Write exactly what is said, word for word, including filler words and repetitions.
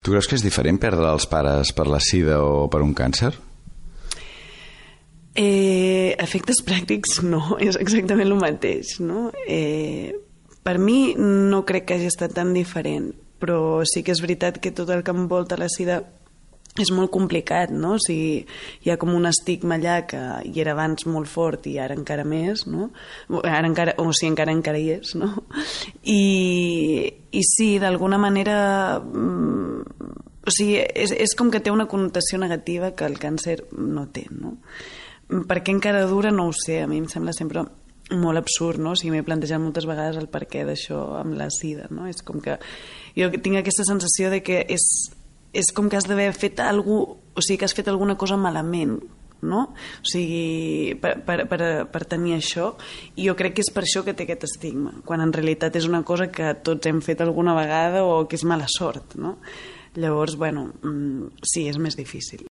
Tu creus que és diferent perdre els pares per la sida o per un càncer? Eh, efectes pràctics no, és exactament el mateix, no? Eh, per mi no crec que hagi estat tan diferent, però sí que és veritat que tot el que envolta la sida és molt complicat, no? O sigui, hi ha com un estigma allà que hi era abans molt fort i ara encara més, no? Ara encara, o sigui, encara encara hi és, no? I, i sí, d'alguna manera, o sigui, és, és com que té una connotació negativa que el càncer no té, no? Per què encara dura no ho sé, a mi em sembla sempre molt absurd, no? O sigui, m'he plantejat moltes vegades el perquè d'això amb la sida, no? És com que jo tinc aquesta sensació de que és és com que has d'haver fet alguna cosa, o sigui, que has fet alguna cosa malament, no? O sigui, per, per, per, per tenir això, i jo crec que és per això que té aquest estigma, quan en realitat és una cosa que tots hem fet alguna vegada o que és mala sort, no? Llavors, bueno, sí, és més difícil.